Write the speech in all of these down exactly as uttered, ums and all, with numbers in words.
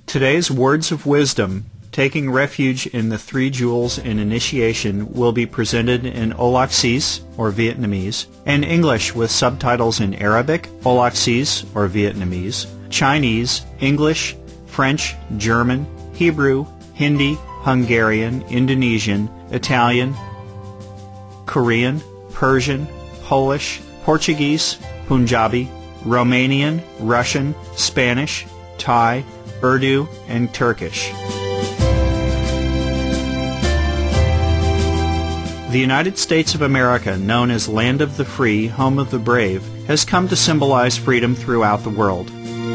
Today's words of wisdom, taking refuge in the three jewels in initiation, will be presented in Olaxese, or Vietnamese, and English with subtitles in Arabic, Olaxese, or Vietnamese, Chinese, English, French, German, Hebrew, Hindi, Hungarian, Indonesian, Italian, Korean, Persian, Polish, Portuguese, Punjabi, Romanian, Russian, Spanish, Thai, Urdu, and Turkish. The United States of America, known as Land of the Free, Home of the Brave, has come to symbolize freedom throughout the world.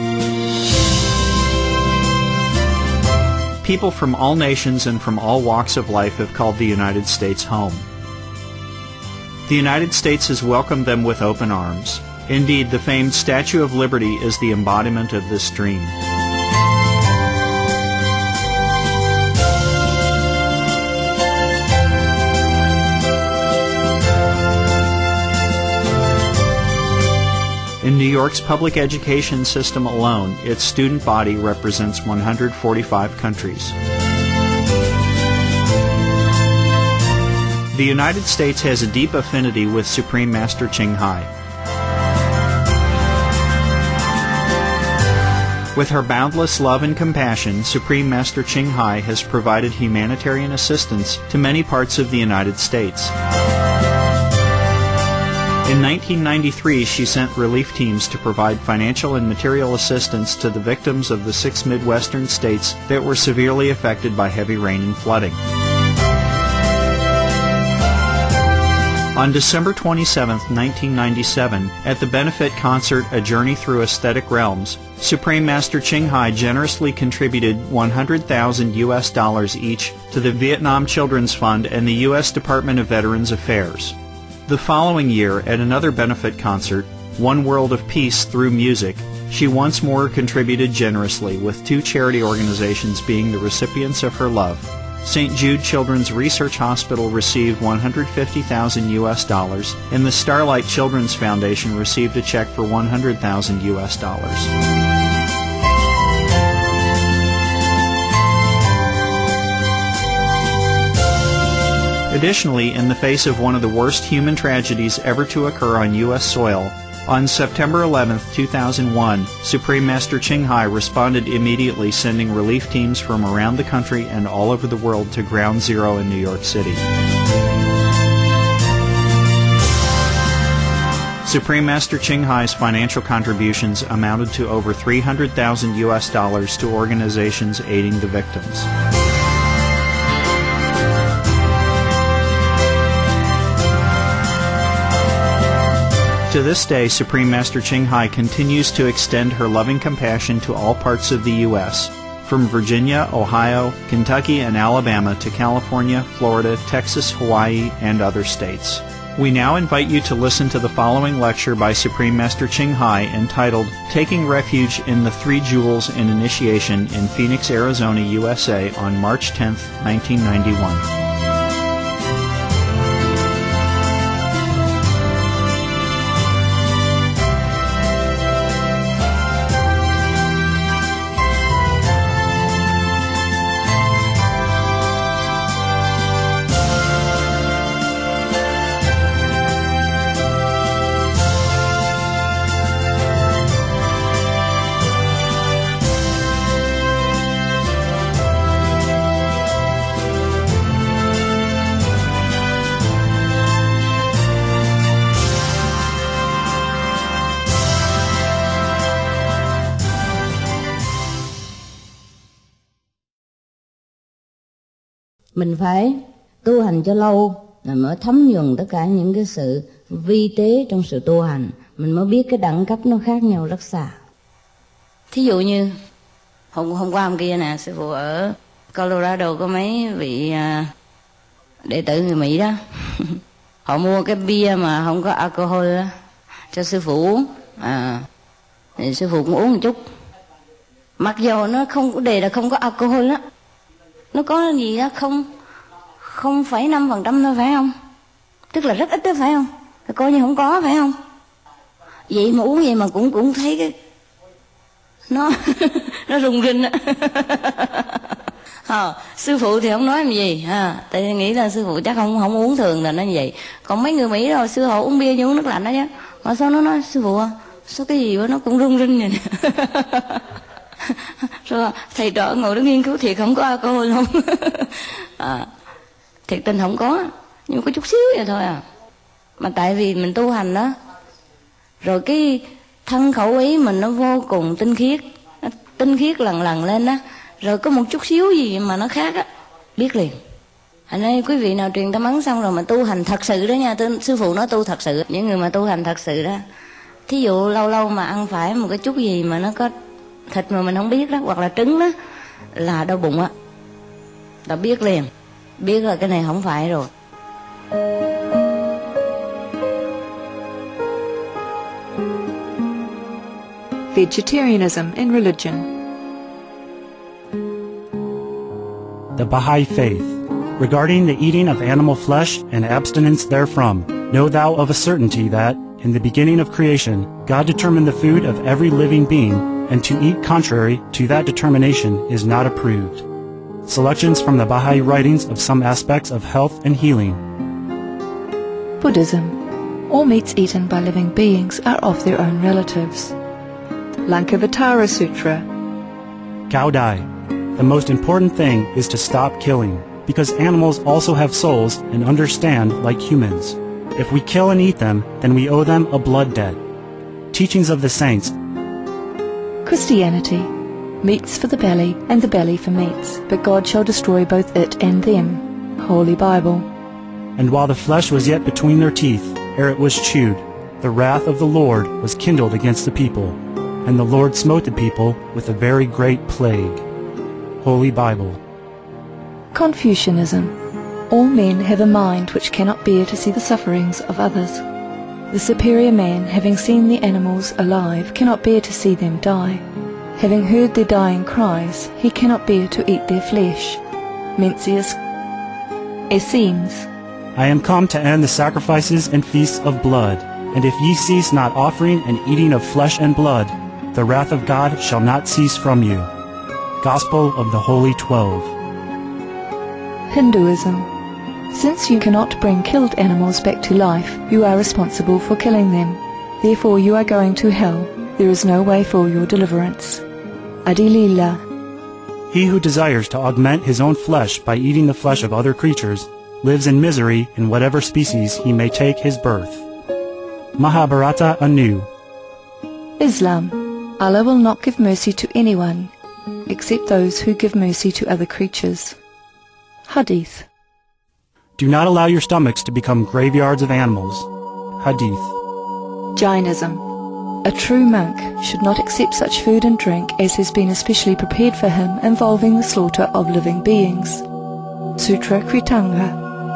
People from all nations and from all walks of life have called the United States home. The United States has welcomed them with open arms. Indeed, the famed Statue of Liberty is the embodiment of this dream. In New York's public education system alone, its student body represents one hundred forty-five countries. The United States has a deep affinity with Supreme Master Ching Hai. With her boundless love and compassion, Supreme Master Ching Hai has provided humanitarian assistance to many parts of the United States. In nineteen ninety-three, she sent relief teams to provide financial and material assistance to the victims of the six Midwestern states that were severely affected by heavy rain and flooding. On December twenty-seventh, nineteen ninety-seven, at the benefit concert A Journey Through Aesthetic Realms, Supreme Master Ching Hai generously contributed one hundred thousand U S dollars each to the Vietnam Children's Fund and the U S Department of Veterans Affairs. The following year, at another benefit concert, One World of Peace Through Music, she once more contributed generously, with two charity organizations being the recipients of her love. Saint Jude Children's Research Hospital received one hundred fifty thousand U S dollars, and the Starlight Children's Foundation received a check for one hundred thousand U S dollars. Additionally, in the face of one of the worst human tragedies ever to occur on U S soil, on September eleventh, two thousand one, Supreme Master Ching Hai responded immediately, sending relief teams from around the country and all over the world to Ground Zero in New York City. Supreme Master Ching Hai's financial contributions amounted to over three hundred thousand U S dollars to organizations aiding the victims. To this day, Supreme Master Ching Hai continues to extend her loving compassion to all parts of the U S, from Virginia, Ohio, Kentucky, and Alabama to California, Florida, Texas, Hawaii, and other states. We now invite you to listen to the following lecture by Supreme Master Ching Hai entitled Taking Refuge in the Three Jewels in Initiation in Phoenix, Arizona, U S A on March tenth, nineteen ninety-one. Mình phải tu hành cho lâu là mới thấm nhuần tất cả những cái sự vi tế trong sự tu hành. Mình mới biết cái đẳng cấp nó khác nhau rất xa. Thí dụ như hôm, hôm qua hôm kia nè, sư phụ ở Colorado có mấy vị à, đệ tử người Mỹ đó. Họ mua cái bia mà không có alcohol đó, cho sư phụ uống. À, thì sư phụ cũng uống một chút. Mặc dù nó không có đề là không có alcohol đó, nó có gì đó không không phẩy năm phần trăm thôi, phải không? Tức là rất ít đó, phải không? Thì coi như không có, phải không? Vậy mà uống vậy mà cũng cũng thấy cái nó nó rung rinh á. À, sư phụ thì không nói làm gì ha, tại vì nghĩ là sư phụ chắc không không uống thường là nó như vậy. Còn mấy người Mỹ rồi sư phụ uống bia như uống nước lạnh đó chứ. Mà sao nó nói sư phụ à, sao cái gì đó nó cũng rung rinh vậy nè. Rồi thầy trò ngồi đó nghiên cứu thiệt không có alcohol không. À, thiệt tình không có, nhưng có chút xíu vậy thôi à. Mà tại vì mình tu hành đó, rồi cái thân khẩu ý mình nó vô cùng tinh khiết, nó tinh khiết lần lần lên đó, rồi có một chút xíu gì mà nó khác á, biết liền. Thành ra quý vị nào truyền tâm ấn xong rồi mà tu hành thật sự đó nha, tư, sư phụ nói tu thật sự, những người mà tu hành thật sự đó, thí dụ lâu lâu mà ăn phải một cái chút gì mà nó có thịt mà mình không biết đó, hoặc là trứng đó, là đau bụng á, đã biết liền, biết là cái này không phải rồi. Vegetarianism in religion. The Baha'i faith. Regarding the eating of animal flesh and abstinence therefrom, know thou of a certainty that, in the beginning of creation, God determined the food of every living being, and to eat contrary to that determination is not approved. Selections from the Baha'i writings of some aspects of health and healing. Buddhism. All meats eaten by living beings are of their own relatives. Lankavatara Sutra. Cao Dai. The most important thing is to stop killing, because animals also have souls and understand like humans. If we kill and eat them, then we owe them a blood debt. Teachings of the Saints. Christianity. Meats for the belly, and the belly for meats, but God shall destroy both it and them. Holy Bible. And while the flesh was yet between their teeth, ere it was chewed, the wrath of the Lord was kindled against the people, and the Lord smote the people with a very great plague. Holy Bible. Confucianism. All men have a mind which cannot bear to see the sufferings of others. The superior man, having seen the animals alive, cannot bear to see them die. Having heard their dying cries, he cannot bear to eat their flesh. Mencius Essenes. I am come to end the sacrifices and feasts of blood, and if ye cease not offering and eating of flesh and blood, the wrath of God shall not cease from you. Gospel of the Holy Twelve. Hinduism. Since you cannot bring killed animals back to life, you are responsible for killing them. Therefore you are going to hell. There is no way for your deliverance. Adilila. He who desires to augment his own flesh by eating the flesh of other creatures lives in misery in whatever species he may take his birth. Mahabharata anew. Islam. Allah will not give mercy to anyone except those who give mercy to other creatures. Hadith. Do not allow your stomachs to become graveyards of animals. Hadith. Jainism. A true monk should not accept such food and drink as has been especially prepared for him involving the slaughter of living beings. Sutra Kritanga.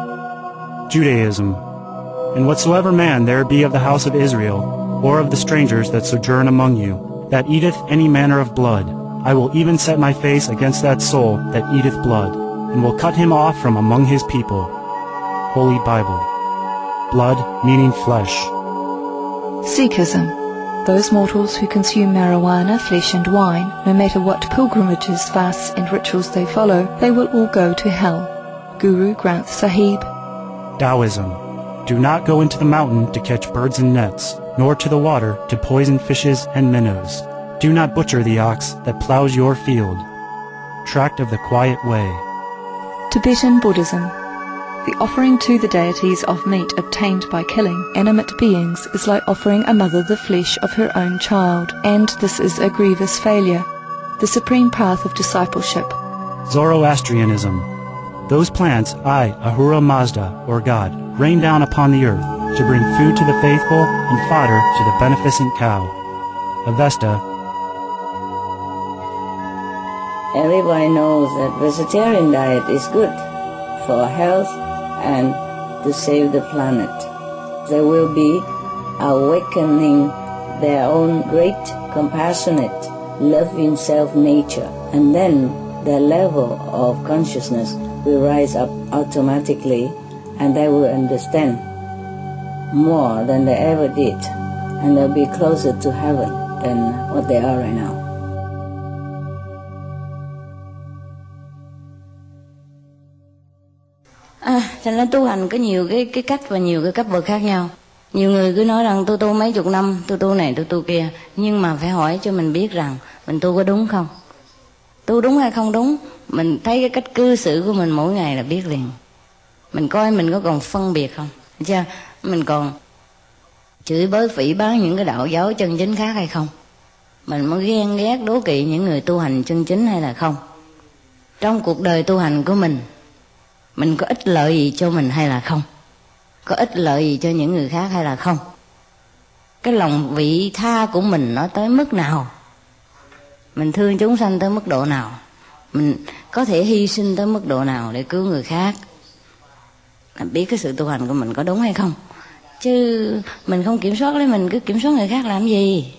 Judaism. And whatsoever man there be of the house of Israel, or of the strangers that sojourn among you, that eateth any manner of blood, I will even set my face against that soul that eateth blood, and will cut him off from among his people. Holy Bible. Blood meaning flesh. Sikhism. Those mortals who consume marijuana, flesh and wine, no matter what pilgrimages, fasts and rituals they follow, they will all go to hell. Guru Granth Sahib. Taoism. Do not go into the mountain to catch birds and nets, nor to the water to poison fishes and minnows. Do not butcher the ox that plows your field. Tract of the Quiet Way. Tibetan Buddhism. The offering to the deities of meat obtained by killing animate beings is like offering a mother the flesh of her own child, and this is a grievous failure. The supreme path of discipleship. Zoroastrianism. Those plants I, Ahura Mazda, or God, rain down upon the earth to bring food to the faithful and fodder to the beneficent cow. Avesta. Everybody knows that vegetarian diet is good for health and to save the planet. They will be awakening their own great, compassionate, loving self-nature, and then their level of consciousness will rise up automatically, and they will understand more than they ever did, and they'll be closer to heaven than what they are right now. À, thành ra tu hành có nhiều cái cái cách và nhiều cái cấp bậc khác nhau. Nhiều người cứ nói rằng tôi tu mấy chục năm, tôi tu này, tôi tu kia. Nhưng mà phải hỏi cho mình biết rằng mình tu có đúng không? Tu đúng hay không đúng, mình thấy cái cách cư xử của mình mỗi ngày là biết liền. Mình coi mình có còn phân biệt không? Thấy chưa? Mình còn chửi bới phỉ báng những cái đạo giáo chân chính khác hay không? Mình mới ghen ghét đố kỵ những người tu hành chân chính hay là không? Trong cuộc đời tu hành của mình, mình có ích lợi gì cho mình hay là không? Có ích lợi gì cho những người khác hay là không? Cái lòng vị tha của mình nó tới mức nào? Mình thương chúng sanh tới mức độ nào? Mình có thể hy sinh tới mức độ nào để cứu người khác? Mình biết cái sự tu hành của mình có đúng hay không? Chứ mình không kiểm soát lấy mình, cứ kiểm soát người khác làm gì?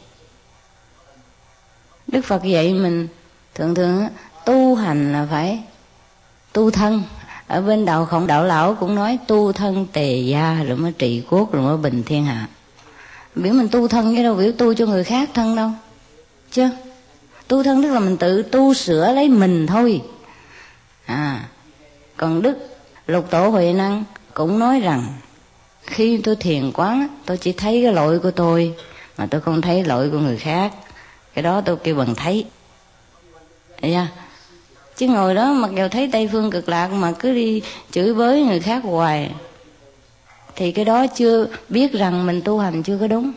Đức Phật dạy mình thường thường tu hành là phải tu thân. Ở bên đạo Khổng đạo lão cũng nói tu thân tề gia rồi mới trị quốc rồi mới bình thiên hạ. Biểu mình tu thân chứ đâu biểu tu cho người khác thân đâu. Chưa? Tu thân tức là mình tự tu sửa lấy mình thôi. À, còn Đức Lục Tổ Huệ Năng cũng nói rằng khi tôi thiền quán tôi chỉ thấy cái lỗi của tôi mà tôi không thấy lỗi của người khác. Cái đó tôi kêu bằng thấy. Thấy chưa? Chứ ngồi đó mặc dù thấy Tây Phương Cực Lạc mà cứ đi chửi bới người khác hoài thì cái đó chưa biết rằng mình tu hành chưa có đúng.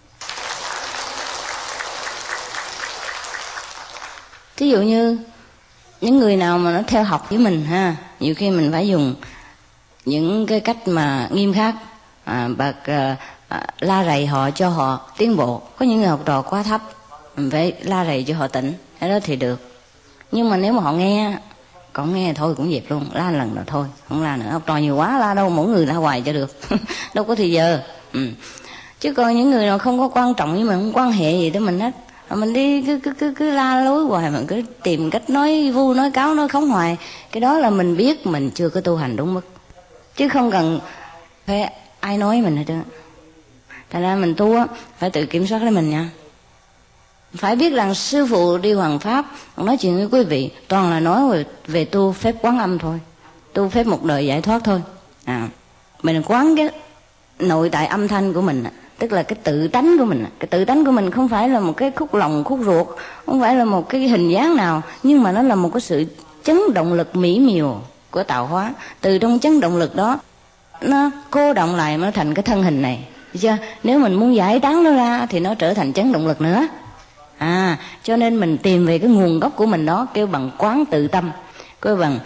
Thí dụ như những người nào mà nó theo học với mình ha, nhiều khi mình phải dùng những cái cách mà nghiêm khắc, à, bạc à, à, la rầy họ cho họ tiến bộ. Có những người học trò quá thấp, mình phải la rầy cho họ tỉnh, cái đó thì được. Nhưng mà nếu mà họ nghe, còn nghe thôi cũng dẹp luôn, la lần rồi thôi, không la nữa. Học trò nhiều quá la đâu, mỗi người la hoài cho được. Đâu có thì giờ. Ừ. Chứ còn những người nào không có quan trọng với mình, không quan hệ gì tới mình hết, mình đi cứ cứ cứ cứ la lối hoài, mình cứ tìm cách nói vu nói cáo nói khống hoài, cái đó là mình biết mình chưa có tu hành đúng mức. Chứ không cần phải ai nói mình hết trơn. Thành ra mình tu á phải tự kiểm soát lấy mình nha. Phải biết rằng sư phụ đi Hoàng Pháp nói chuyện với quý vị toàn là nói về, về tu phép quán âm thôi, tu phép một đời giải thoát thôi. À, mình quán cái nội tại âm thanh của mình, tức là cái tự tánh của mình. Cái tự tánh của mình không phải là một cái khúc lòng khúc ruột, không phải là một cái hình dáng nào, nhưng mà nó là một cái sự chấn động lực mỹ miều của tạo hóa. Từ trong chấn động lực đó nó cô động lại nó thành cái thân hình này. Được chưa? Nếu mình muốn giải tán nó ra thì nó trở thành chấn động lực nữa. À, cho nên mình tìm về cái nguồn gốc của mình đó, kêu bằng quán tự tâm, kêu bằng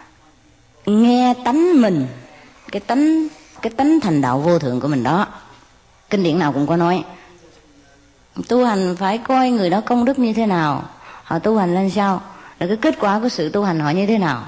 nghe tánh mình, cái tánh cái tánh thành đạo vô thượng của mình đó. Kinh điển nào cũng có nói tu hành phải coi người đó công đức như thế nào, họ tu hành lên sao, là cái kết quả của sự tu hành họ như thế nào,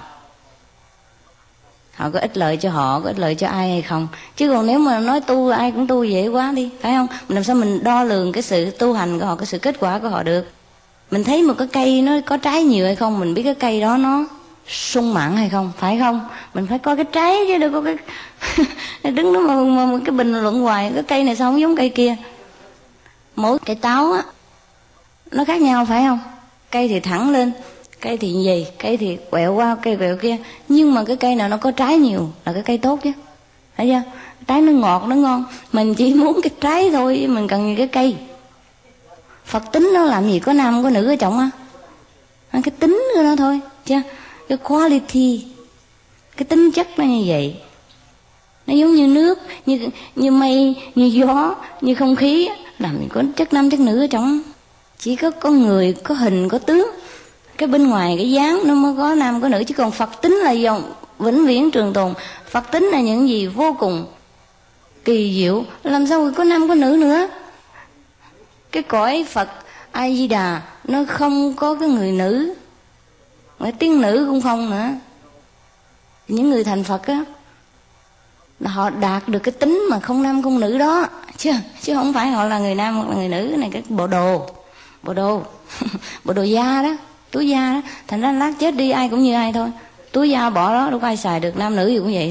họ có ích lợi cho họ, có ích lợi cho ai hay không. Chứ còn nếu mà nói tu ai cũng tu dễ quá đi, phải không? Mình làm sao mình đo lường cái sự tu hành của họ, cái sự kết quả của họ được? Mình thấy một cái cây nó có trái nhiều hay không, mình biết cái cây đó nó sung mãn hay không, phải không? Mình phải coi cái trái chứ đâu có cái đứng đó mà, mà, mà cái bình luận hoài cái cây này sao không giống cây kia. Mỗi cây táo á nó khác nhau phải không? Cây thì thẳng lên, cây thì gì, cây thì quẹo qua, cây quẹo kia. Nhưng mà cái cây nào nó có trái nhiều là cái cây tốt chứ, thấy chưa? Trái nó ngọt, nó ngon. Mình chỉ muốn cái trái thôi, mình cần những cái cây. Phật tính nó làm gì có nam có nữ ở trong á, cái tính của nó thôi chứ. Cái quality, cái tính chất nó như vậy. Nó giống như nước, như như mây, như gió, như không khí, làm gì có chất nam chất nữ ở trong. Chỉ có con người, có hình, có tướng, cái bên ngoài cái dáng nó mới có nam có nữ. Chứ còn Phật tính là dòng vĩnh viễn trường tồn. Phật tính là những gì vô cùng kỳ diệu, làm sao có nam có nữ nữa. Cái cõi Phật A Di Đà nó không có cái người nữ, mà tiếng nữ cũng không nữa. Những người thành Phật á là họ đạt được cái tính mà không nam không nữ đó, chứ chứ không phải họ là người nam hoặc là người nữ. Cái này cái bộ đồ, bộ đồ bộ đồ da đó, túi da đó. Thành ra lát chết đi ai cũng như ai thôi, túi da bỏ đó đâu có ai xài được, nam nữ gì cũng vậy.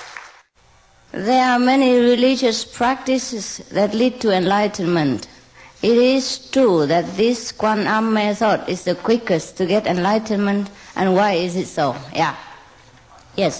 There are many religious practices that lead to enlightenment, It is true that this Quan-Am method is the quickest to get enlightenment, and why is it so? Yeah. Yes.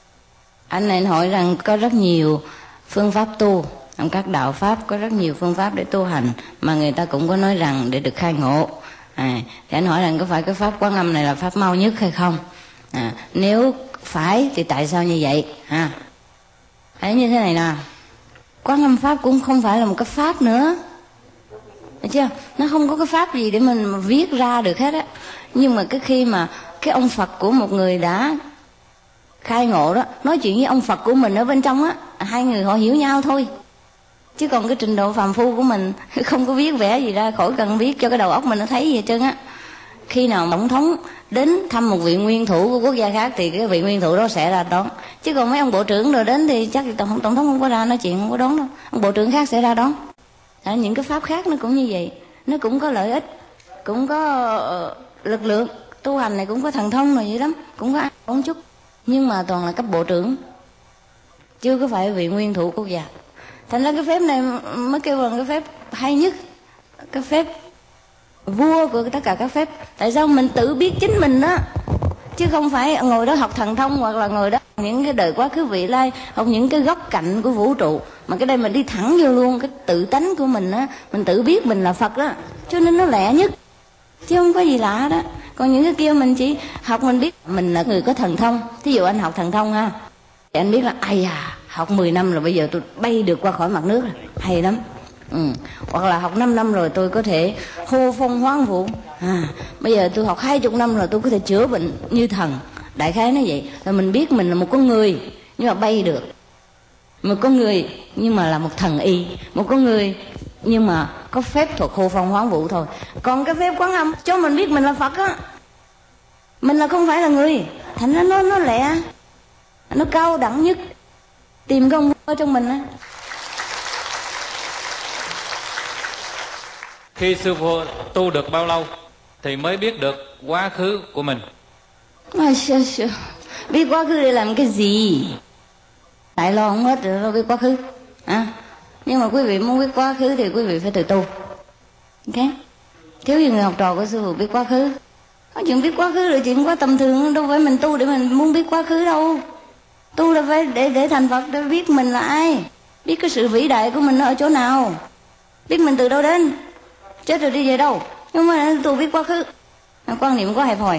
Anh này hỏi rằng có rất nhiều phương pháp tu, trong các đạo pháp có rất nhiều phương pháp để tu hành, mà người ta cũng có nói rằng để được khai ngộ. À, thì anh hỏi rằng có phải cái pháp Quán Âm này là pháp mau nhất hay không? À, nếu phải thì tại sao như vậy? À, thấy như thế này nè, Quán Âm pháp cũng không phải là một cái pháp nữa, thấy chưa? Nó không có cái pháp gì để mình mà viết ra được hết á. Nhưng mà cái khi mà cái ông Phật của một người đã khai ngộ đó, nói chuyện với ông Phật của mình ở bên trong á, hai người họ hiểu nhau thôi. Chứ còn cái trình độ phàm phu của mình không có viết vẽ gì ra, khỏi cần viết cho cái đầu óc mình nó thấy gì hết trơn á. Khi nào tổng thống đến thăm một vị nguyên thủ của quốc gia khác thì cái vị nguyên thủ đó sẽ ra đón. Chứ còn mấy ông bộ trưởng rồi đến thì chắc tổng, tổng thống không có ra nói chuyện, không có đón đâu. Ông bộ trưởng khác sẽ ra đón. À, những cái pháp khác nó cũng như vậy, nó cũng có lợi ích, cũng có uh, lực lượng. Tu hành này cũng có thần thông rồi vậy lắm, cũng có ăn chút. Nhưng mà toàn là cấp bộ trưởng, chưa có phải vị nguyên thủ quốc gia. Thành ra cái phép này mới kêu là cái phép hay nhất, cái phép vua của tất cả các phép. Tại sao mình tự biết chính mình đó, chứ không phải ngồi đó học thần thông, hoặc là ngồi đó những cái đời quá khứ vị lai, học những cái góc cạnh của vũ trụ. Mà cái đây mình đi thẳng vô luôn cái tự tánh của mình á, mình tự biết mình là Phật đó, cho nên nó lẹ nhất, chứ không có gì lạ đó. Còn những cái kia mình chỉ học mình biết mình là người có thần thông. Thí dụ anh học thần thông ha, thì anh biết là ai à, học mười năm rồi bây giờ tôi bay được qua khỏi mặt nước rồi, hay lắm. Ừ. Hoặc là học năm năm rồi tôi có thể hô phong hoán vũ, à, bây giờ tôi học hai chục năm rồi tôi có thể chữa bệnh như thần. Đại khái nó vậy. Rồi mình biết mình là một con người nhưng mà bay được, một con người nhưng mà là một thần y, một con người nhưng mà có phép thuật hô phong hoán vũ thôi. Còn cái phép Quán Âm cho mình biết mình là Phật á, mình là không phải là người. Thành ra nó nó lẹ, nó cao đẳng nhất, tìm công ở trong mình á. Khi sư phụ tu được bao lâu thì mới biết được quá khứ của mình? À, sợ, sợ. Biết quá khứ để làm cái gì? Tại lo không hết rồi biết quá khứ à? Nhưng mà quý vị muốn biết quá khứ thì quý vị phải tự tu. Ok? Thiếu gì người học trò của sư phụ biết quá khứ. Có chuyện biết quá khứ là chuyện quá tầm thường, đâu phải mình tu để mình muốn biết quá khứ đâu. Tu là phải để để thành Phật, để biết mình là ai, biết cái sự vĩ đại của mình ở chỗ nào, biết mình từ đâu đến, chết rồi đi về đâu. Nhưng mà tu biết quá khứ, quan niệm quá hẹp hòi.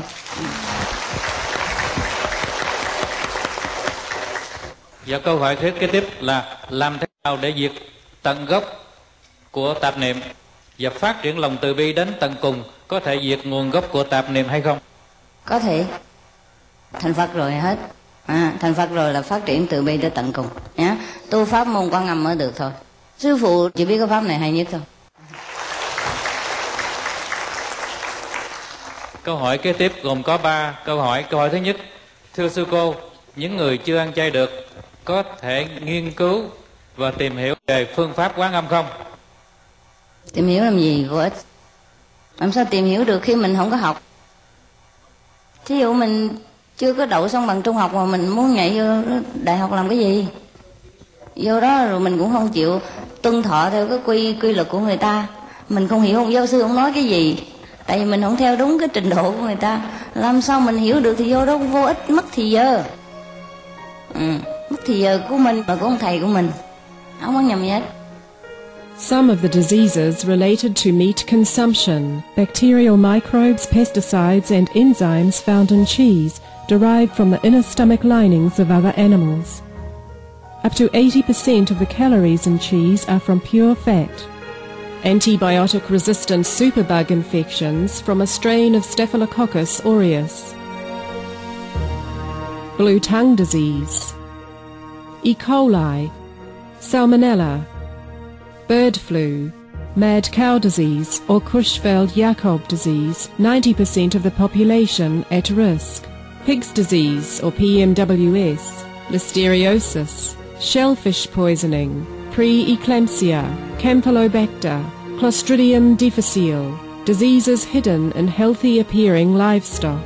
Và câu hỏi kế kế tiếp là làm thế nào để diệt tận gốc của tạp niệm và phát triển lòng từ bi đến tận cùng, có thể diệt nguồn gốc của tạp niệm hay không? Có thể. Thành Phật rồi hết. À, thành Phật rồi là phát triển từ bi đến tận cùng nhá. Tu pháp môn Quán Âm mới được thôi. Sư phụ chỉ biết cái pháp này hay nhất thôi. Câu hỏi kế tiếp gồm có ba câu hỏi. Câu hỏi thứ nhất: thưa sư cô, những người chưa ăn chay được có thể nghiên cứu và tìm hiểu về phương pháp Quán Âm không? Tìm hiểu làm gì, vô ích. Làm sao tìm hiểu được khi mình không có học? Thí dụ mình chưa có đậu xong bằng trung học mà mình muốn nhảy vô đại học làm cái gì? Vô đó rồi mình cũng không chịu tuân thọ theo cái quy quy luật của người ta. Mình không hiểu, ông giáo sư ông nói cái gì, tại vì mình không theo đúng cái trình độ của người ta. Làm sao mình hiểu được thì vô đó vô ích, mất thì giờ. Ừ, mất thì giờ của mình và của ông thầy của mình, không có nhầm gì hết. Some of the diseases related to meat consumption, bacterial microbes, pesticides and enzymes found in cheese derived from the inner stomach linings of other animals. Up to eighty percent of the calories in cheese are from pure fat. Antibiotic-resistant superbug infections from a strain of Staphylococcus aureus. Blue tongue disease. E. coli. Salmonella. Bird flu, mad cow disease or Creutzfeldt-Jakob disease, ninety percent of the population at risk. Pig's disease or P M W S, listeriosis, shellfish poisoning, pre-eclampsia, Campylobacter, Clostridium difficile, diseases hidden in healthy-appearing livestock.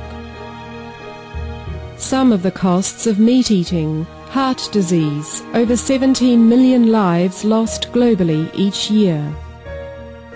Some of the costs of meat eating: heart disease, over seventeen million lives lost globally each year.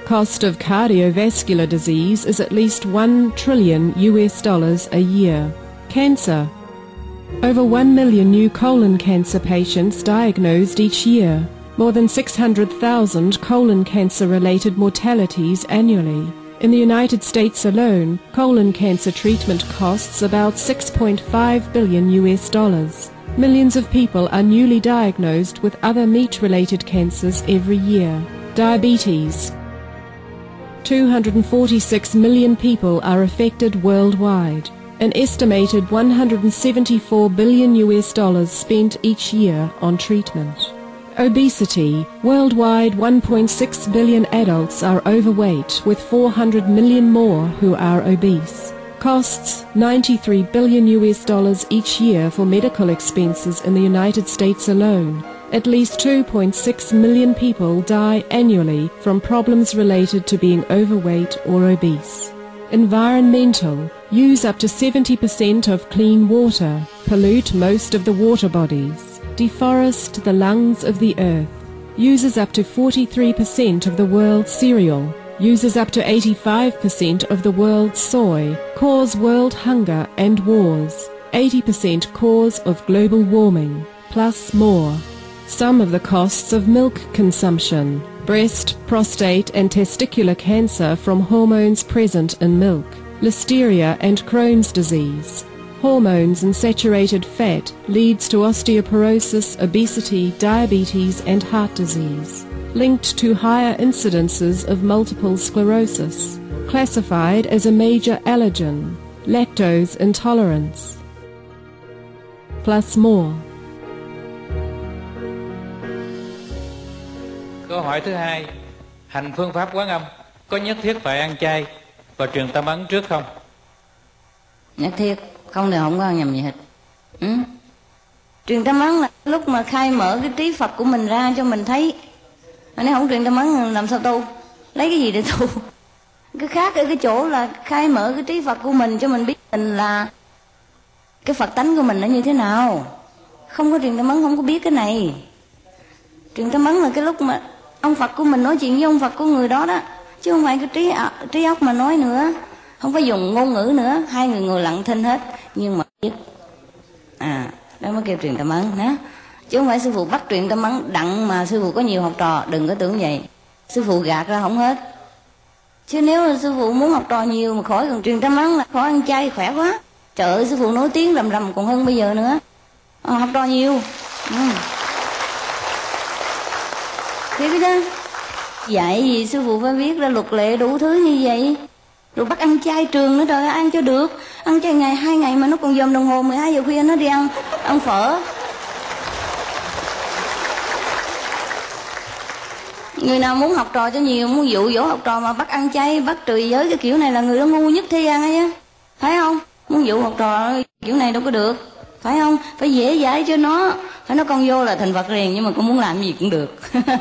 Cost of cardiovascular disease is at least one trillion U S dollars a year. Cancer. Over one million new colon cancer patients diagnosed each year. More than six hundred thousand colon cancer-related mortalities annually. In the United States alone, colon cancer treatment costs about six point five billion U S dollars. Millions of people are newly diagnosed with other meat-related cancers every year. Diabetes. two hundred forty-six million people are affected worldwide. An estimated one hundred seventy-four billion U S dollars spent each year on treatment. Obesity. Worldwide, one point six billion adults are overweight, with four hundred million more who are obese. Costs ninety-three billion U S dollars each year for medical expenses in the United States alone. At least two point six million people die annually from problems related to being overweight or obese. Environmental. Use up to seventy percent of clean water. Pollute most of the water bodies. Deforest the lungs of the earth. Uses up to forty-three percent of the world's cereal. Uses up to eighty-five percent of the world's soy. Cause world hunger and wars. eighty percent cause of global warming, plus more. Some of the costs of milk consumption. Breast, prostate and testicular cancer from hormones present in milk. Listeria and Crohn's disease. Hormones and saturated fat leads to osteoporosis, obesity, diabetes and heart disease. Linked to higher incidences of multiple sclerosis. Classified as a major allergen. Lactose intolerance. Plus more. Câu hỏi thứ hai, hành phương pháp Quán Âm có nhất thiết phải ăn chay và truyền tâm ấn trước không? Nhất thiết, không thì không có nhầm gì hết. Ừ? Truyền tâm ấn là lúc mà khai mở cái trí Phật của mình ra cho mình thấy. Nếu không truyền tâm ấn làm sao tu? Lấy cái gì để tu? Cái khác ở cái chỗ là khai mở cái trí Phật của mình cho mình biết mình là cái Phật tánh của mình nó như thế nào. Không có truyền tâm ấn không có biết cái này. Truyền tâm ấn là cái lúc mà ông Phật của mình nói chuyện với ông Phật của người đó đó, chứ không phải cái trí trí óc mà nói nữa, không phải dùng ngôn ngữ nữa, hai người ngồi lặng thinh hết nhưng mà biết. À, đó mới kêu truyền tâm ấn nhé. Chứ không phải sư phụ bắt truyền tâm ấn đặng mà sư phụ có nhiều học trò, đừng có tưởng vậy. Sư phụ gạt ra không hết. Chứ nếu là sư phụ muốn học trò nhiều mà khỏi cần truyền tâm ấn là khỏi ăn chay khỏe quá. Trời ơi, sư phụ nổi tiếng rầm rầm còn hơn bây giờ nữa. À, học trò nhiều. Ừ. Thế cái đó dạy gì sư phụ phải viết ra luật lệ đủ thứ như vậy. Rồi bắt ăn chay trường nữa, trời ơi, ăn cho được. Ăn chay ngày hai ngày mà nó còn dòm đồng hồ mười hai giờ khuya nó đi ăn ăn phở. Người nào muốn học trò cho nhiều, muốn dụ dỗ học trò mà bắt ăn chay, bắt trừ giới cái kiểu này là người đó ngu nhất thế gian ấy á. Phải không? Muốn dụ học trò kiểu này đâu có được. Phải không? Phải dễ dãi cho nó. Phải nó con vô là thành Phật liền, nhưng mà con muốn làm gì cũng được.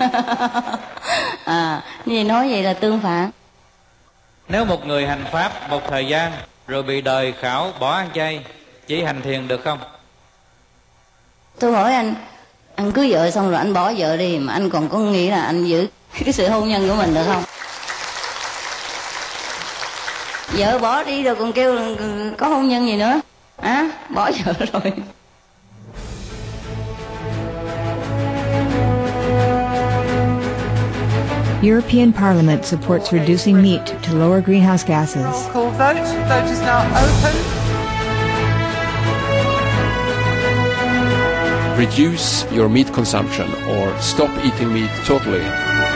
À, như nói vậy là tương phản. Nếu một người hành Pháp một thời gian rồi bị đời khảo bỏ ăn chay, chỉ hành thiền được không? Tôi hỏi anh, anh cưới vợ xong rồi anh bỏ vợ đi, mà anh còn có nghĩ là anh giữ cái sự hôn nhân của mình được không? Vợ bỏ đi rồi còn kêu có hôn nhân gì nữa? À, bỏ vợ rồi. European Parliament supports reducing meat to lower greenhouse gases. Roll call vote. Vote is now open. Reduce your meat consumption or stop eating meat totally.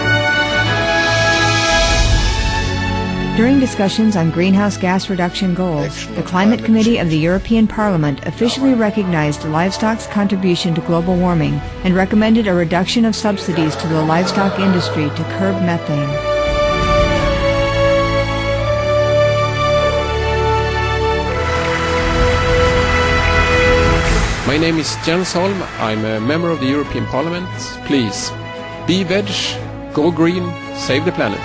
During discussions on greenhouse gas reduction goals, the Climate Committee of the European Parliament officially recognized livestock's contribution to global warming and recommended a reduction of subsidies to the livestock industry to curb methane. My name is Jens Holm. I'm a member of the European Parliament. Please, be veg, go green, save the planet.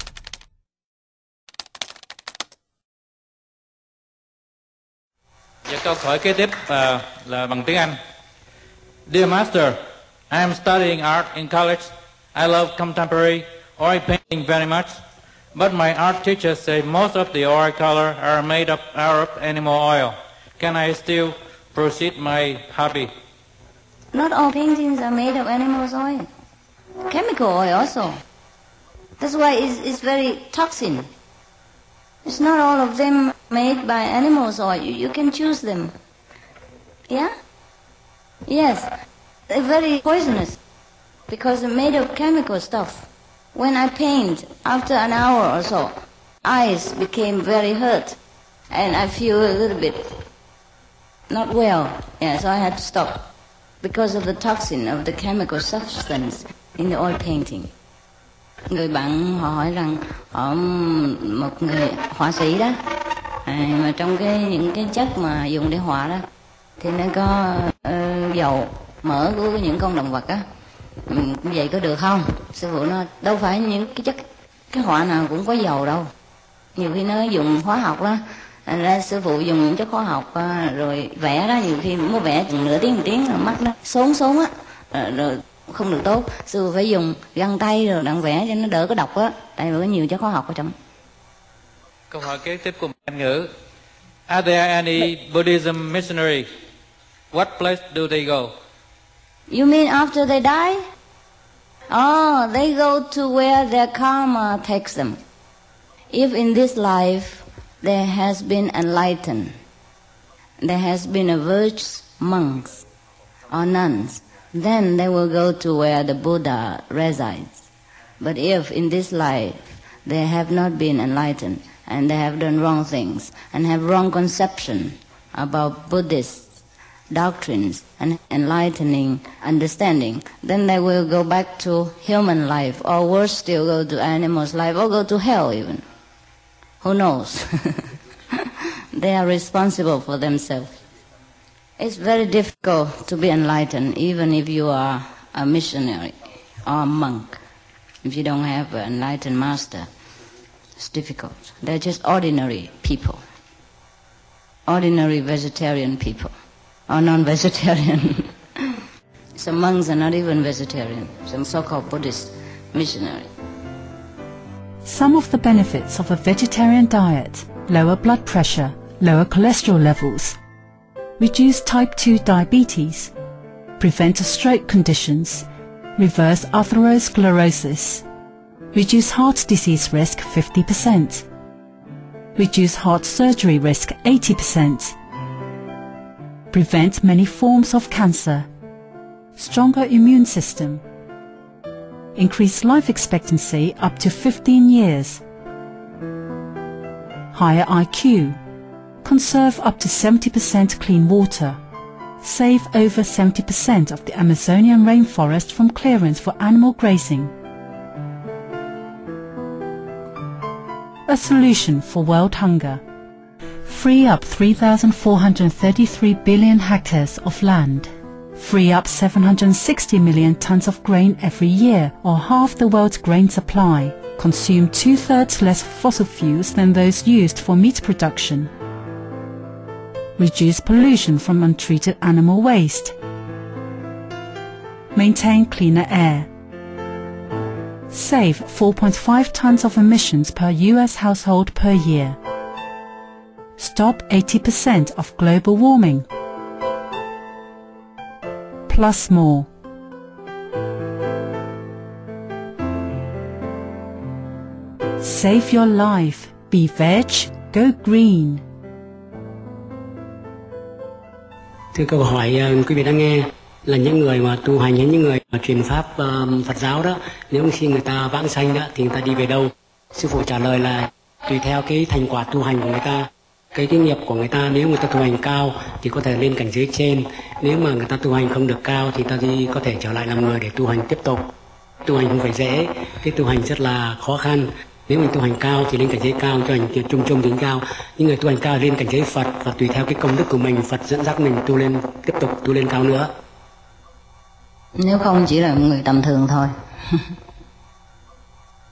Và câu hỏi kế tiếp uh, là bằng tiếng Anh. Dear Master, I am studying art in college. I love contemporary oil painting very much, but my art teachers say most of the oil color are made up out of animal oil. Can I still proceed my hobby? Not all paintings are made of animal oil. Chemical oil also. That's why it's, it's very toxic. It's not all of them made by animals oil. You, you can choose them. Yeah? Yes. They're very poisonous because they're made of chemical stuff. When I paint, after an hour or so, eyes became very hurt and I feel a little bit not well. Yeah, so I had to stop because of the toxin of the chemical substance in the oil painting. Người bạn họ hỏi rằng họ một người họa sĩ đó, à, mà trong cái những cái chất mà dùng để họa đó thì nó có uh, dầu mỡ của những con động vật á, ừ, vậy có được không? Sư phụ nói đâu phải những cái chất cái họa nào cũng có dầu đâu, nhiều khi nó dùng hóa học đó. Ra sư phụ dùng những chất hóa học uh, rồi vẽ đó, nhiều khi muốn vẽ chừng nửa tiếng một tiếng rồi mắt nó xốn xốn á, rồi, rồi không được tốt. Sư phụ phải dùng găng tay rồi đặng vẽ cho nó đỡ có độc á, tại vì có nhiều chất hóa học ở trong. Câu hỏi kế tiếp của Anh ngữ. Are there any Buddhism missionary? What place do they go? You mean after they die? Oh, they go to where their karma takes them. If in this life there has been enlightened, there has been a virtuous monks or nuns, then they will go to where the Buddha resides. But if in this life they have not been enlightened and they have done wrong things and have wrong conception about Buddhist doctrines and enlightening understanding, then they will go back to human life, or worse still, go to animals' life, or go to hell even. Who knows? They are responsible for themselves. It's very difficult to be enlightened, even if you are a missionary or a monk. If you don't have an enlightened master, it's difficult. They're just ordinary people, ordinary vegetarian people, or non-vegetarian. Some monks are not even vegetarian, some so-called Buddhist missionary. Some of the benefits of a vegetarian diet: lower blood pressure, lower cholesterol levels, reduce type two diabetes, prevent stroke conditions, reverse atherosclerosis, reduce heart disease risk fifty percent, reduce heart surgery risk eighty percent, prevent many forms of cancer, stronger immune system, increase life expectancy up to fifteen years, higher I Q, conserve up to seventy percent clean water, save over seventy percent of the Amazonian rainforest from clearance for animal grazing. A solution for world hunger. Free up three thousand four hundred thirty-three billion hectares of land. Free up seven hundred sixty million tons of grain every year, or half the world's grain supply. Consume two-thirds less fossil fuels than those used for meat production. Reduce pollution from untreated animal waste. Maintain cleaner air. Save four point five tons of emissions per U S household per year. Stop eighty percent of global warming. Plus more. Save your life. Be veg. Go green. Thưa câu hỏi quý vị đã nghe là những người mà tu hành, những người mà truyền pháp uh, Phật giáo đó, nếu khi người ta vãng sanh đó thì người ta đi về đâu? Sư phụ trả lời là tùy theo cái thành quả tu hành của người ta, cái cái nghiệp của người ta. Nếu người ta tu hành cao thì có thể lên cảnh giới trên, nếu mà người ta tu hành không được cao thì ta đi có thể trở lại làm người để tu hành tiếp tục. Tu hành không phải dễ, cái tu hành rất là khó khăn. Nếu mình tu hành cao thì lên cảnh giới cao, tu hành chung chung thì cao. Những người tu hành cao lên cảnh giới Phật, và tùy theo cái công đức của mình, Phật dẫn dắt mình tu lên, tiếp tục tu lên cao nữa. Nếu không chỉ là một người tầm thường thôi.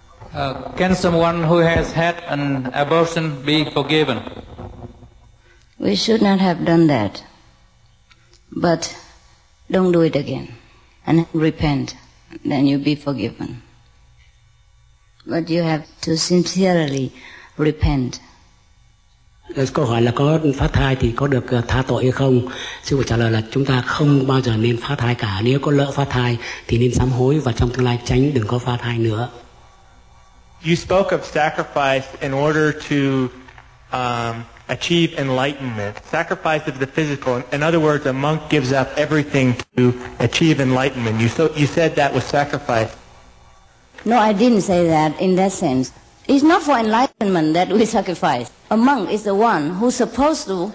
uh, can someone who has had an abortion be forgiven? We should not have done that. But don't do it again. And repent. Then you'll be forgiven. But you have to sincerely repent. Câu hỏi là có phá thai thì có được tha tội hay không? Sư phụ trả lời là chúng ta không bao giờ nên phá thai cả. Nếu có lỡ phá thai thì nên sám hối và trong tương lai tránh đừng có phá thai nữa. You spoke of sacrifice in order to um, achieve enlightenment. Sacrifice of the physical. In other words, a monk gives up everything to achieve enlightenment. You, so, you said that was sacrifice. No, I didn't say that in that sense. It's not for enlightenment that we sacrifice. A monk is the one who's supposed to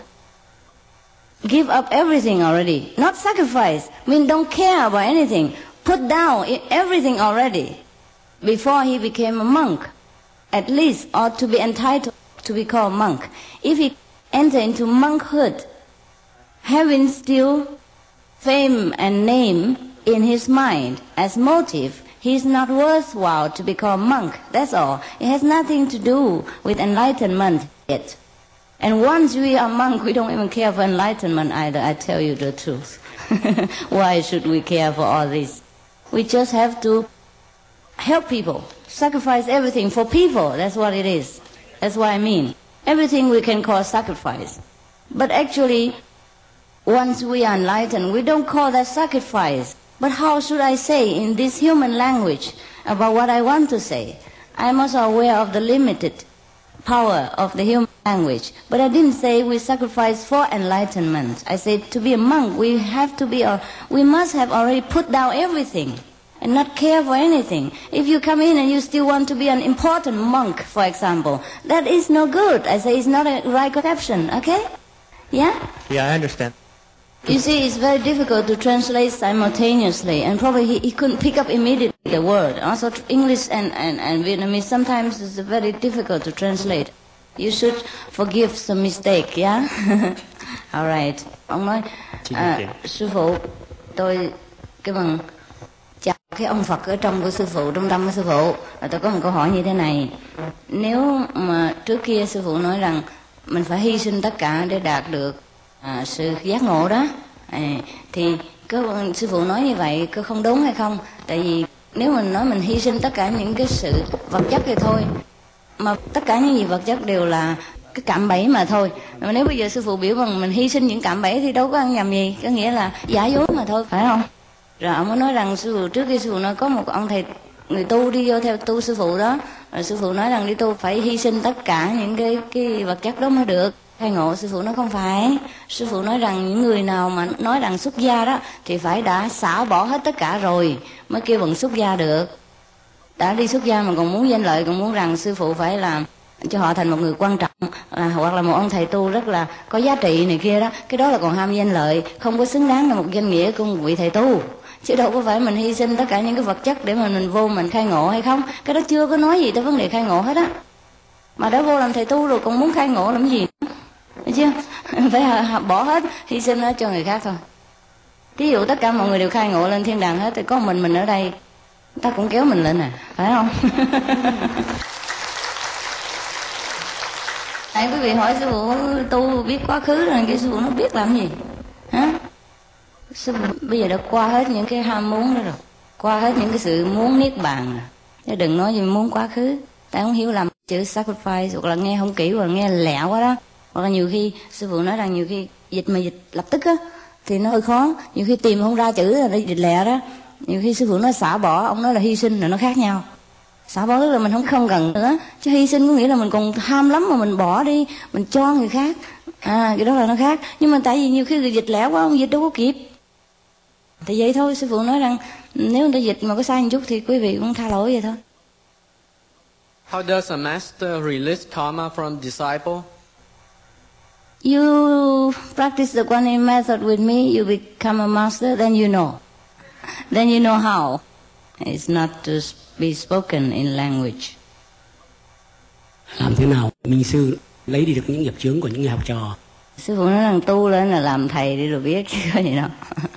give up everything already. Not sacrifice. I mean, don't care about anything. Put down everything already before he became a monk. At least ought to be entitled to be called monk. If he enter into monkhood, having still fame and name in his mind as motive, he is not worthwhile to become monk. That's all. It has nothing to do with enlightenment yet. And once we are monk, we don't even care for enlightenment either. I tell you the truth. Why should we care for all this? We just have to help people, sacrifice everything for people. That's what it is. That's what I mean. Everything we can call sacrifice. But actually, once we are enlightened, we don't call that sacrifice. But how should I say in this human language about what I want to say? I'm also aware of the limited power of the human language. But I didn't say we sacrifice for enlightenment. I said to be a monk, we have to be, a, we must have already put down everything and not care for anything. If you come in and you still want to be an important monk, for example, that is no good. I say it's not a right conception, okay? Yeah? Yeah, I understand. You see, it's very difficult to translate simultaneously, and probably he, he couldn't pick up immediately the word. Also, English and, and, and Vietnamese sometimes is very difficult to translate. You should forgive some mistake, yeah? All right. Ông nói, à, sư phụ, tôi cái bằng chào cái ông Phật ở trong của sư phụ, trong tâm của sư phụ. Và tôi có một câu hỏi như thế này. Nếu mà trước kia sư phụ nói rằng mình phải hy sinh tất cả để đạt được À, sự giác ngộ đó à, thì có, sư phụ nói như vậy có không đúng hay không? Tại vì nếu mình nói mình hy sinh tất cả những cái sự vật chất thì thôi, mà tất cả những gì vật chất đều là cái cạm bẫy mà thôi. Mà nếu bây giờ sư phụ biểu bằng mình hy sinh những cạm bẫy thì đâu có ăn nhầm gì, có nghĩa là giả dối mà thôi, phải không? Rồi ông mới nói rằng sư phụ trước khi sư phụ nói có một ông thầy người tu đi vô theo tu sư phụ đó, rồi sư phụ nói rằng đi tu phải hy sinh tất cả những cái cái vật chất đó mới được khai ngộ. Sư phụ nói không phải. Sư phụ nói rằng những người nào mà nói rằng xuất gia đó thì phải đã xả bỏ hết tất cả rồi mới kêu bằng xuất gia được. Đã đi xuất gia mà còn muốn danh lợi, còn muốn rằng sư phụ phải làm cho họ thành một người quan trọng, à, hoặc là một ông thầy tu rất là có giá trị này kia đó, cái đó là còn ham danh lợi, không có xứng đáng là một danh nghĩa của một vị thầy tu. Chứ đâu có phải mình hy sinh tất cả những cái vật chất để mà mình vô mình khai ngộ hay không. Cái đó chưa có nói gì tới vấn đề khai ngộ hết á. Mà đã vô làm thầy tu rồi còn muốn khai ngộ làm gì nữa, thấy chưa? Phải bỏ hết, hy sinh hết cho người khác thôi. Ví dụ tất cả mọi người đều khai ngộ lên thiên đàng hết thì có mình mình ở đây, ta cũng kéo mình lên à, phải không? Này quý vị hỏi sư phụ tu biết quá khứ rồi, cái sư phụ nó biết làm gì hả? Sư phụ bây giờ đã qua hết những cái ham muốn đó rồi, qua hết những cái sự muốn niết bàn rồi, chứ đừng nói gì muốn quá khứ. Ta không hiểu làm chữ sacrifice, hoặc là nghe không kỹ, hoặc là nghe lẹo quá đó. Hoặc là nhiều khi sư phụ nói rằng nhiều khi dịch mà dịch lập tức á thì nó hơi khó, nhiều khi tìm không ra chữ là dịch lẹ đó. Nhiều khi sư phụ nói xả bỏ, ông nói là hy sinh, là nó khác nhau. Xả bỏ tức là mình không không cần nữa, chứ hy sinh có nghĩa là mình còn ham lắm mà mình bỏ đi, mình cho người khác, à cái đó là nó khác. Nhưng mà tại vì nhiều khi người dịch lẹ quá, ông dịch đâu có kịp, thì vậy thôi. Sư phụ nói rằng nếu người ta dịch mà có sai một chút thì quý vị cũng tha lỗi vậy thôi. How does a master release karma from disciple? You practice the Quan Yin method with me, you become a master, then you know. Then you know how. It's not to be spoken in language. Làm thế nào minh sư lấy đi được những nghiệp chướng của những người học trò? Sư phụ nói rằng tu lên là làm thầy đi rồi biết, chứ có gì đâu.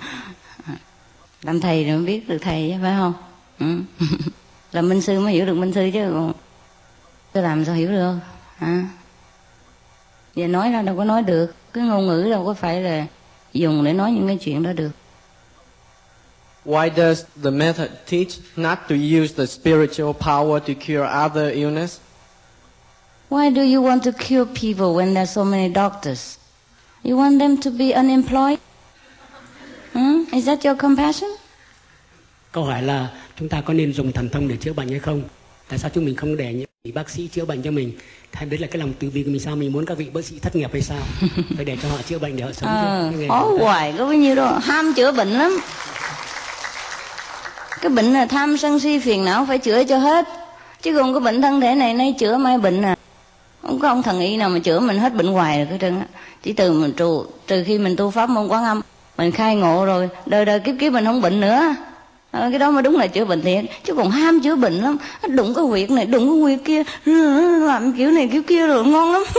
Làm thầy rồi mới biết được thầy chứ, phải không? Ừ. Làm minh sư mới hiểu được minh sư chứ còn tôi làm sao hiểu được? À? Giờ nói ra đâu có nói được. Cái ngôn ngữ đâu có phải là dùng để nói những cái chuyện đó được. Why does the method teach not to use the spiritual power to cure other illness? Why do you want to cure people when there are so many doctors? You want them to be unemployed? Hmm? Is that your compassion? Câu hỏi là chúng ta có nên dùng thần thông để chữa bệnh hay không? Tại sao chúng mình không để những bác sĩ chữa bệnh cho mình? Thế đấy là cái lòng từ bi của mình sao? Mình muốn các vị bác sĩ thất nghiệp hay sao? Phải để cho họ chữa bệnh để họ sống. À, khó hoài có bao nhiêu đâu, ham chữa bệnh lắm. Cái bệnh là tham sân si phiền não phải chữa cho hết. Chứ còn cái bệnh thân thể này nay chữa mai bệnh à. Không có ông thần y nào mà chữa mình hết bệnh hoài được hết trơn á. Chỉ từ mình trù, trừ khi mình tu pháp môn Quán Âm, mình khai ngộ rồi, đời đời kiếp kiếp mình không bệnh nữa. À, cái đó mới đúng là chữa bệnh thiệt. Chứ còn ham chữa bệnh lắm, đụng cái huyệt này, đụng cái huyệt kia, làm kiểu này kiểu kia rồi ngon lắm.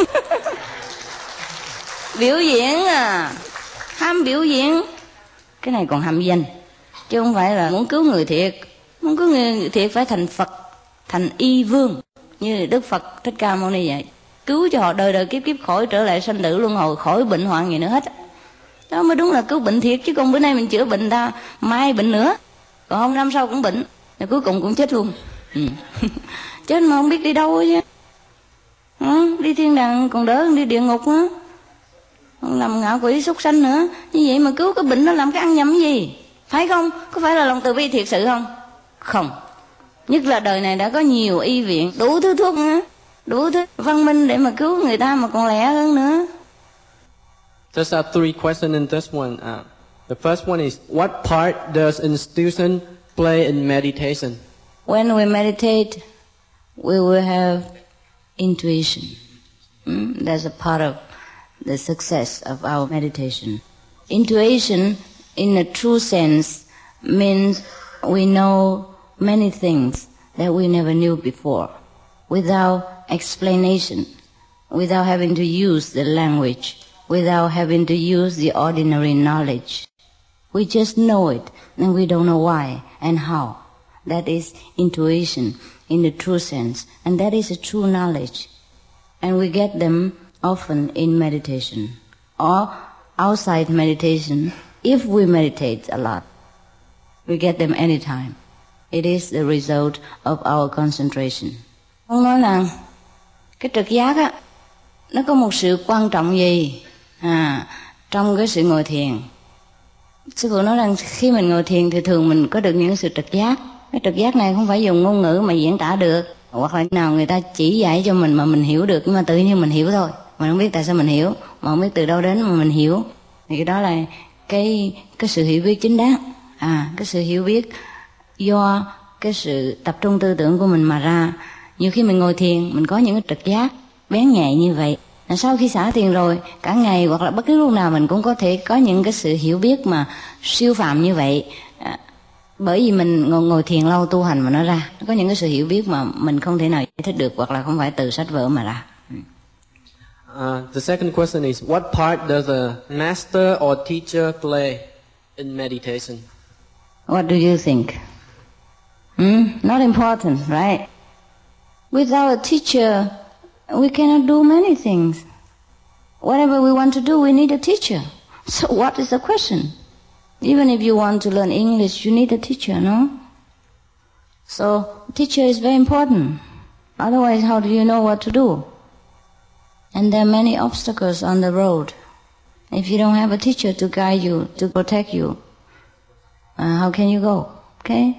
Biểu diễn à, ham biểu diễn. Cái này còn ham danh, chứ không phải là muốn cứu người thiệt. Muốn cứu người thiệt phải thành Phật, thành y vương như Đức Phật Thích Ca Mâu Ni vậy, cứu cho họ đời đời kiếp kiếp khỏi trở lại sanh tử luân hồi, khỏi bệnh hoạn gì nữa hết. Đó mới đúng là cứu bệnh thiệt. Chứ còn bữa nay mình chữa bệnh ta, mai bệnh nữa, còn không năm sau cũng bệnh, rồi cuối cùng cũng chết luôn. Ừ. Chết mà không biết đi đâu chứ. Ừ, đi thiên đàng còn đỡ hơn đi địa ngục nữa, còn làm ngạo quỷ súc sanh nữa. Như vậy mà cứu cái bệnh nó làm cái ăn nhầm gì, phải không? Có phải là lòng từ bi thiệt sự không? Không. Nhất là đời này đã có nhiều y viện, đủ thứ thuốc nữa, đủ thứ văn minh để mà cứu người ta mà còn lẹ hơn nữa. Just have three questions in this one. Uh, the first one is, what part does institution play in meditation? When we meditate, we will have intuition. Mm? That's a part of the success of our meditation. Intuition, in a true sense, means we know many things that we never knew before, without explanation, without having to use the language, without having to use the ordinary knowledge. We just know it, and we don't know why and how. That is intuition in the true sense, and that is a true knowledge. And we get them often in meditation, or outside meditation, if we meditate a lot. We get them anytime. It is the result of our concentration. Ông nói là cái trực giác á, nó có một sự quan trọng gì à, trong cái sự ngồi thiền. Sư phụ nói rằng khi mình ngồi thiền thì thường mình có được những sự trực giác. Cái trực giác này không phải dùng ngôn ngữ mà diễn tả được, hoặc là nào người ta chỉ dạy cho mình mà mình hiểu được, nhưng mà tự nhiên mình hiểu thôi. Mình không biết tại sao mình hiểu, mà không biết từ đâu đến mà mình hiểu. Thì cái đó là cái cái sự hiểu biết chính đáng. À, cái sự hiểu biết do cái sự tập trung tư tưởng của mình mà ra. Nhiều khi mình ngồi thiền, mình có những cái trực giác bén nhạy như vậy. Sau khi xả thiền rồi, cả ngày hoặc là bất cứ lúc nào mình cũng có thể có những cái sự hiểu biết mà siêu phàm như vậy. À, bởi vì mình ngồi, ngồi thiền lâu tu hành mà nó ra. Có những cái sự hiểu biết mà mình không thể nào giải thích được, hoặc là không phải từ sách vở mà ra. Uh, the second question is, what part does a master or teacher play in meditation? What do you think? Hmm? Not important, right? Without a teacher, we cannot do many things. Whatever we want to do, we need a teacher. So what is the question? Even if you want to learn English, you need a teacher, no? So teacher is very important. Otherwise, how do you know what to do? And there are many obstacles on the road. If you don't have a teacher to guide you, to protect you, uh, how can you go? Okay?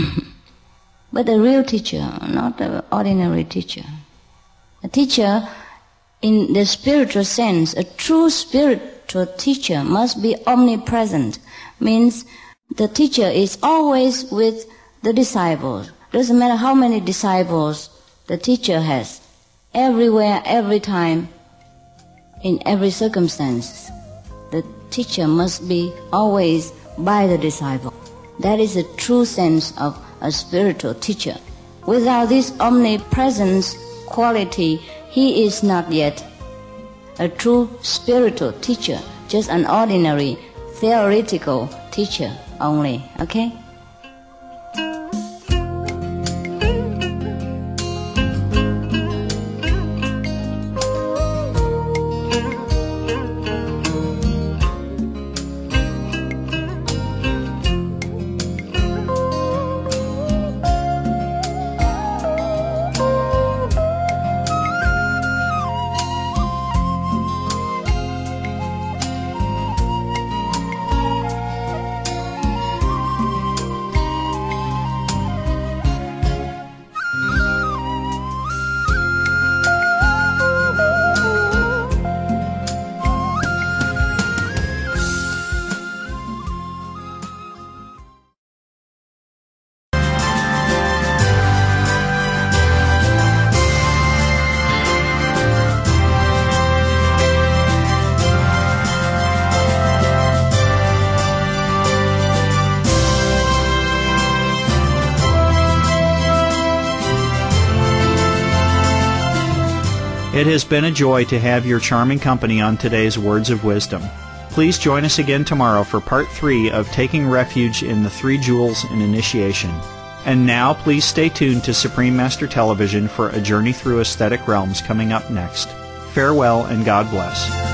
But a real teacher, not an ordinary teacher. A teacher, in the spiritual sense, a true spiritual teacher must be omnipresent. Means the teacher is always with the disciples. Doesn't matter how many disciples the teacher has. Everywhere, every time, in every circumstance, the teacher must be always by the disciple. That is the true sense of a spiritual teacher. Without this omnipresence quality, he is not yet a true spiritual teacher, just an ordinary theoretical teacher only. Okay? It has been a joy to have your charming company on today's Words of Wisdom. Please join us again tomorrow for part three of Taking Refuge in the Three Jewels in Initiation. And now, please stay tuned to Supreme Master Television for A Journey Through Aesthetic Realms coming up next. Farewell and God bless.